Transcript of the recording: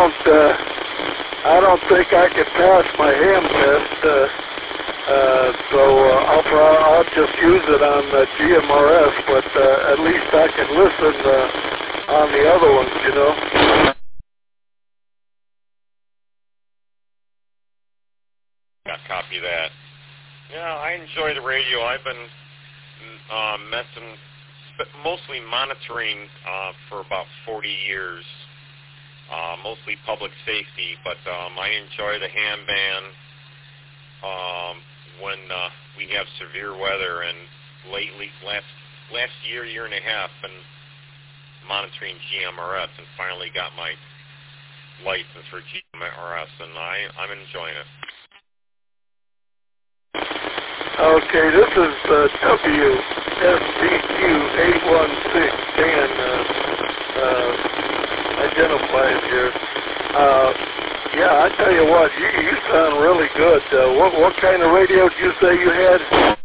don't think I could pass my ham test. So I'll just use it on GMRS, but at least I can listen on the other ones, you know. Yeah, copy that. Yeah, I enjoy the radio. I've been mostly monitoring for about 40 years, mostly public safety, but I enjoy the ham band when we have severe weather, and lately, last year and a half, been monitoring GMRS and finally got my license for GMRS, and I'm enjoying it. Okay, this is WSBQ816, Dan identified here. Yeah, I tell you what, you sound really good. What kind of radio did you say you had?